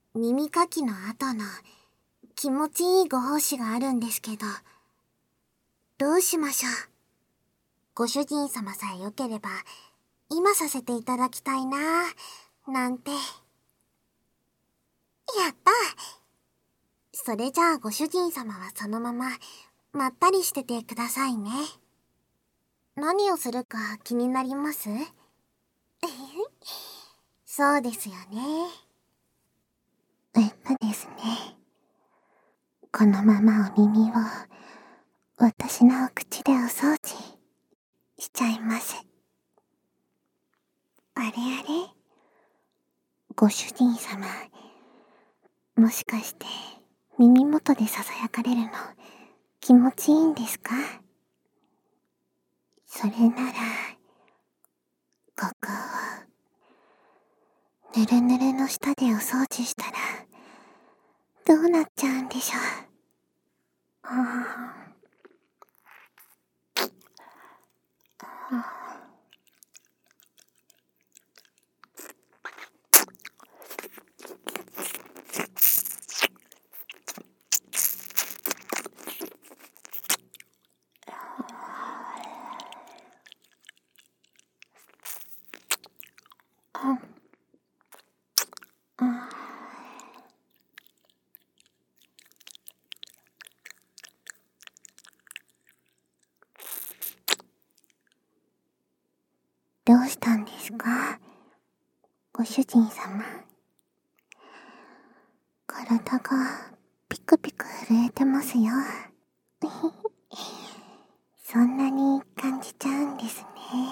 耳かきの後の気持ちいいご奉仕があるんですけど、どうしましょう。ご主人様さえよければ、今させていただきたいなぁ、なんて。やった！それじゃあご主人様はそのまま、まったりしててくださいね。何をするか気になります？そうですよね。 ですね。このままお耳を私のお口でお掃除しちゃいます。あれあれ？ご主人様、もしかして耳元でささやかれるの気持ちいいんですか？それなら、ここをぬるぬるの下でお掃除したらどうなっちゃうんでしょう。どうしたんですか？ご主人様。体がピクピク震えてますよ。そんなに感じちゃうんですね。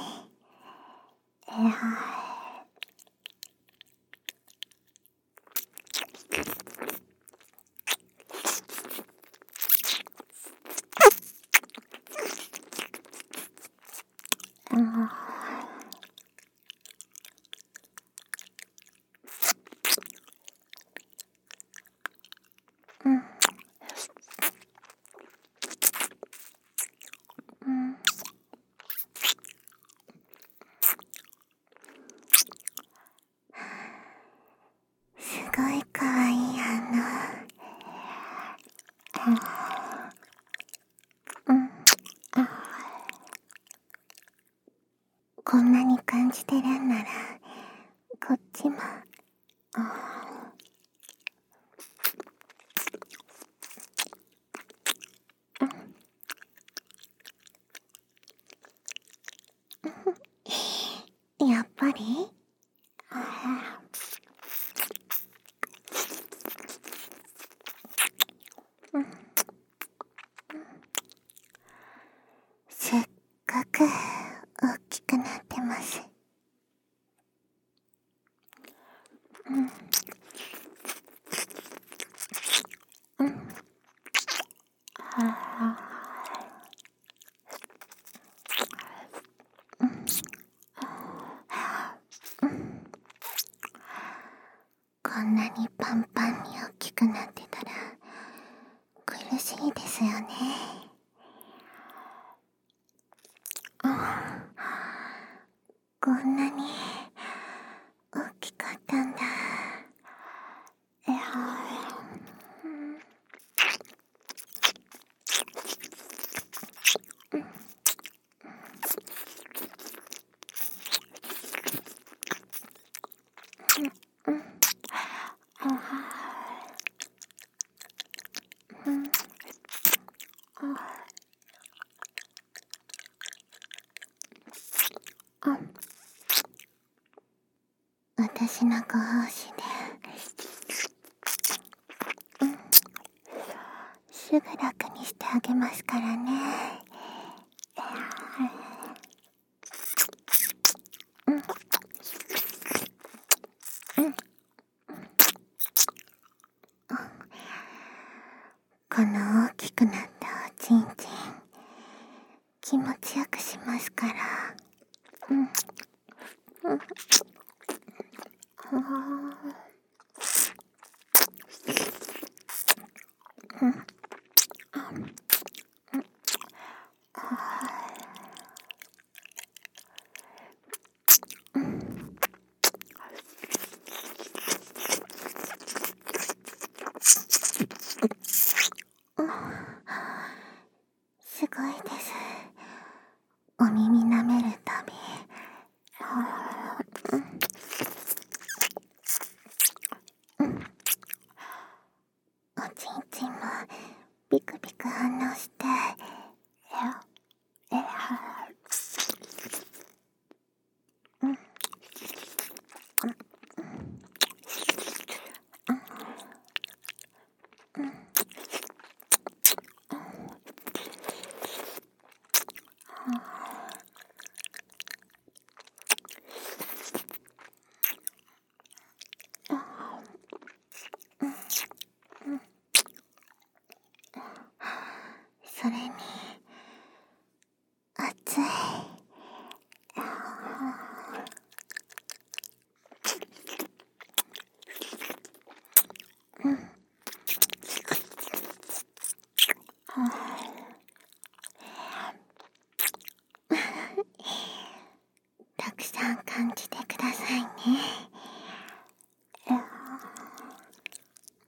すごいかわいいこんなに感じてるんなら、こっちも。やっぱり？せっかく大きくなってます。こんなにパンパンに大きくなってたら苦しいですよね。こんなに大きかったんだ。私のご奉仕で、すぐ楽にしてあげますからね。この大きくなったおちんちん、気持ちよくしますから。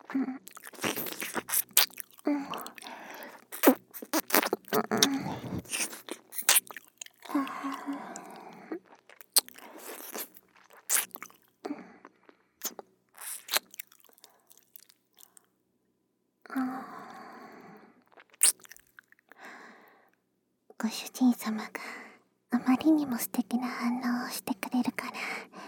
ご主人様があまりにも素敵な反応をしてくれるから。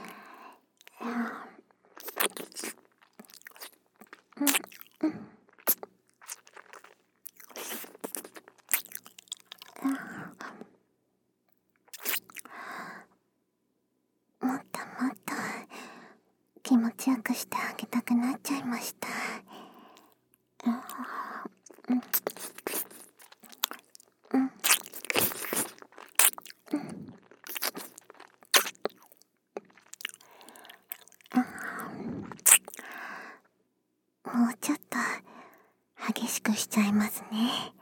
もっともっと気持ちよくしてあげたくなっちゃいました。もうちょっと激しくしちゃいますね。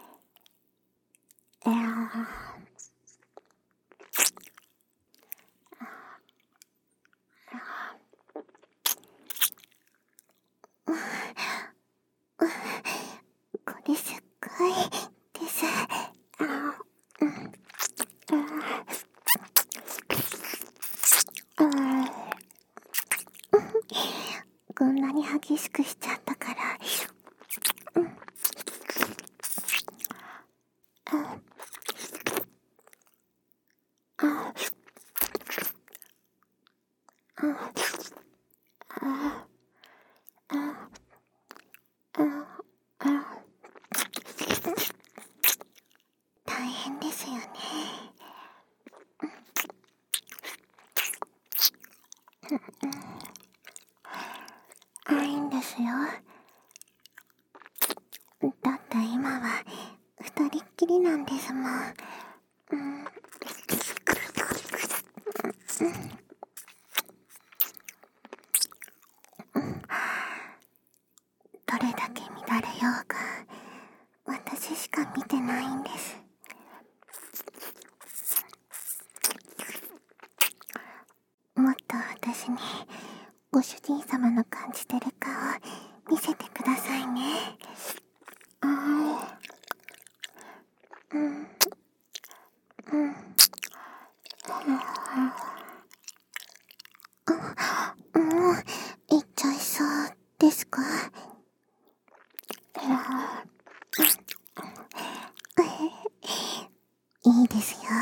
これすっごいです。こんなに激しくしちゃったから。大変ですよね。いいんですよ。だって今は二人っきりなんですもん。どれだけ乱れようが私しか見てないんです。もっと私にご主人様の感じてる顔見せてくださいね。もう行っちゃいそうですか？いいですよ。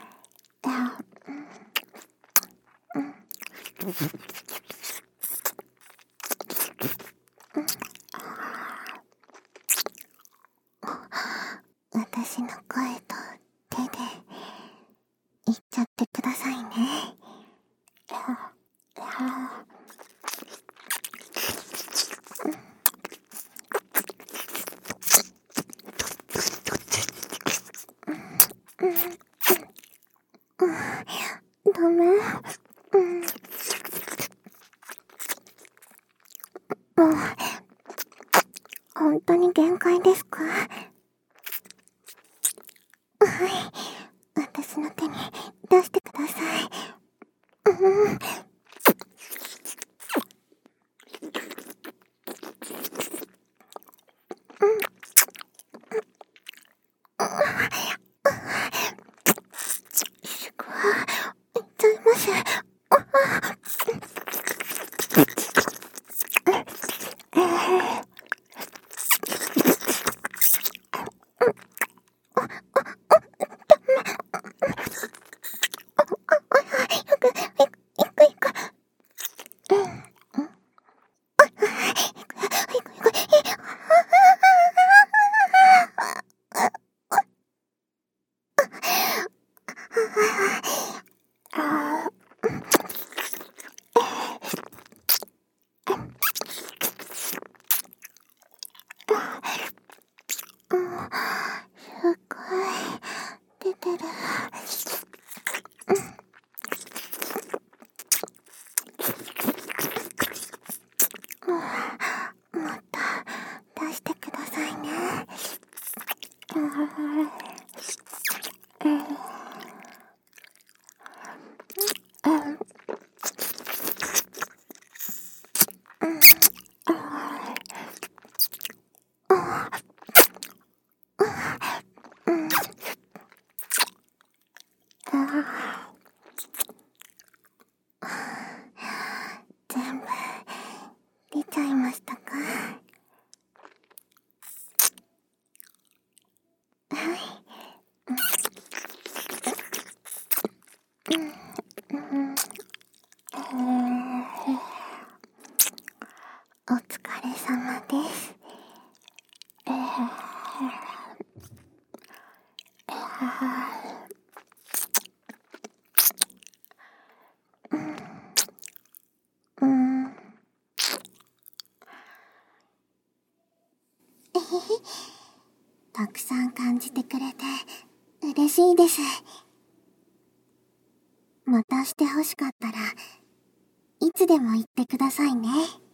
私の声と手で言っちゃってくださいね。ダメ。もう本当に限界ですか？はい、私の手に出してください。すごい、いっちゃいます。すっごい出てる。もっと出してくださいね。 出ちゃいましたか？はい。お疲れ様です。うん。 たくさん感じてくれて嬉しいです。またして欲しかったらいつでも言ってくださいね。